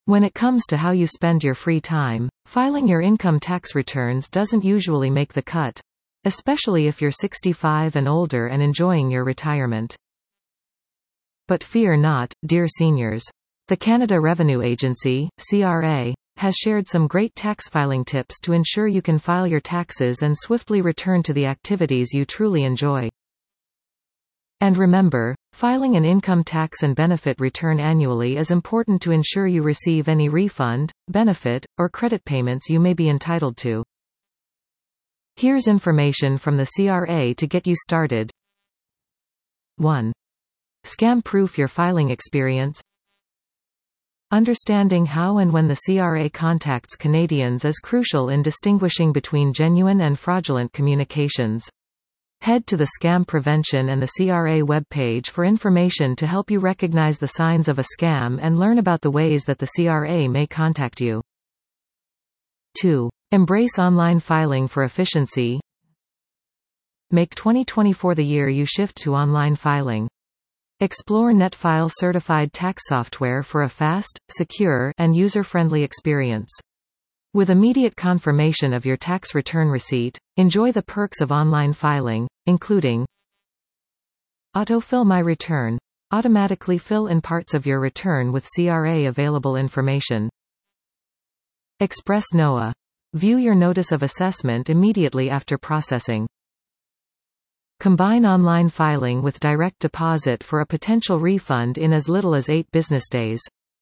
When it comes to how you spend your free time, filing your income tax returns doesn't usually make the cut, especially if you're 65 and older and enjoying your retirement. But fear not, dear seniors. The Canada Revenue Agency, CRA, has shared some great tax filing tips to ensure you can file your taxes and swiftly return to the activities you truly enjoy. And remember, filing an income tax and benefit return annually is important to ensure you receive any refund, benefit, or credit payments you may be entitled to. Here's information from the CRA to get you started. 1. Scam-proof your filing experience. Understanding how and when the CRA contacts Canadians is crucial in distinguishing between genuine and fraudulent communications. Head to the Scam Prevention and the CRA webpage for information to help you recognize the signs of a scam and learn about the ways that the CRA may contact you. 2. Embrace online filing for efficiency. Make 2024 the year you shift to online filing. Explore NetFile certified tax software for a fast, secure, and user-friendly experience. With immediate confirmation of your tax return receipt, enjoy the perks of online filing, including Autofill My Return. Automatically fill in parts of your return with CRA available information. Express NOA. View your notice of assessment immediately after processing. Combine online filing with direct deposit for a potential refund in as little as 8 business days.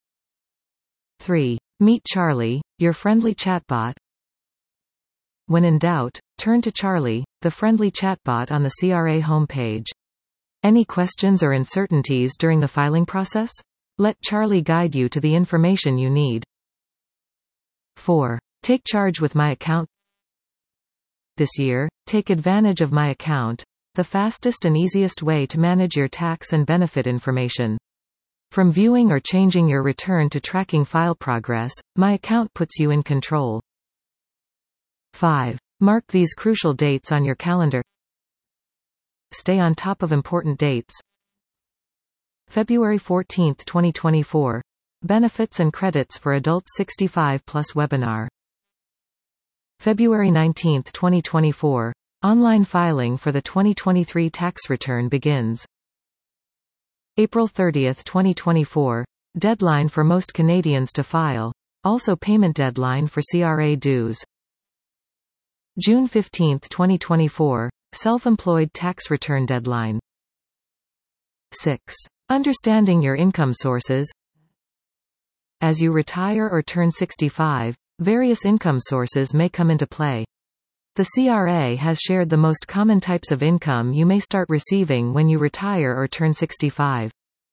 3. Meet Charlie, your friendly chatbot. When in doubt, turn to Charlie, the friendly chatbot on the CRA homepage. Any questions or uncertainties during the filing process? Let Charlie guide you to the information you need. 4. Take charge with My Account. This year, take advantage of My Account, the fastest and easiest way to manage your tax and benefit information. From viewing or changing your return to tracking file progress, My Account puts you in control. 5. Mark these crucial dates on your calendar. Stay on top of important dates. February 14, 2024. Benefits and credits for adults 65 plus webinar. February 19, 2024. Online filing for the 2023 tax return begins. April 30, 2024. Deadline for most Canadians to file. Also payment deadline for CRA dues. June 15, 2024. Self-employed tax return deadline. 6. Understanding your income sources. As you retire or turn 65, various income sources may come into play. The CRA has shared the most common types of income you may start receiving when you retire or turn 65.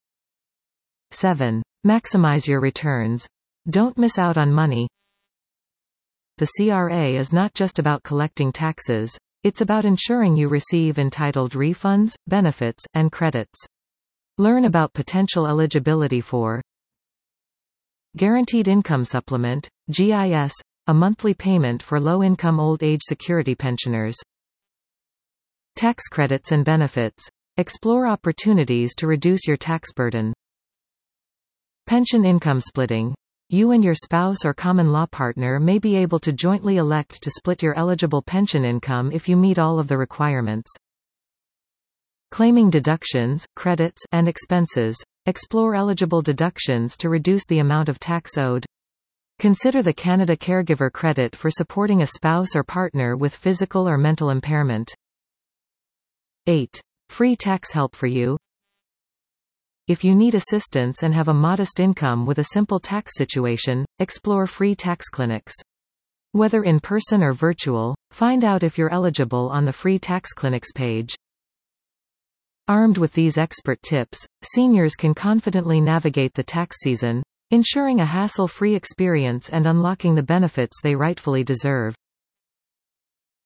7. Maximize your returns. Don't miss out on money. The CRA is not just about collecting taxes, it's about ensuring you receive entitled refunds, benefits, and credits. Learn about potential eligibility for Guaranteed Income Supplement, GIS, a monthly payment for low-income old age security pensioners. Tax credits and benefits. Explore opportunities to reduce your tax burden. Pension income splitting. You and your spouse or common law partner may be able to jointly elect to split your eligible pension income if you meet all of the requirements. Claiming deductions, credits, and expenses. Explore eligible deductions to reduce the amount of tax owed. Consider the Canada Caregiver Credit for supporting a spouse or partner with physical or mental impairment. 8. Free tax help for you. If you need assistance and have a modest income with a simple tax situation, explore free tax clinics. Whether in person or virtual, find out if you're eligible on the Free Tax Clinics page. Armed with these expert tips, seniors can confidently navigate the tax season, ensuring a hassle-free experience and unlocking the benefits they rightfully deserve.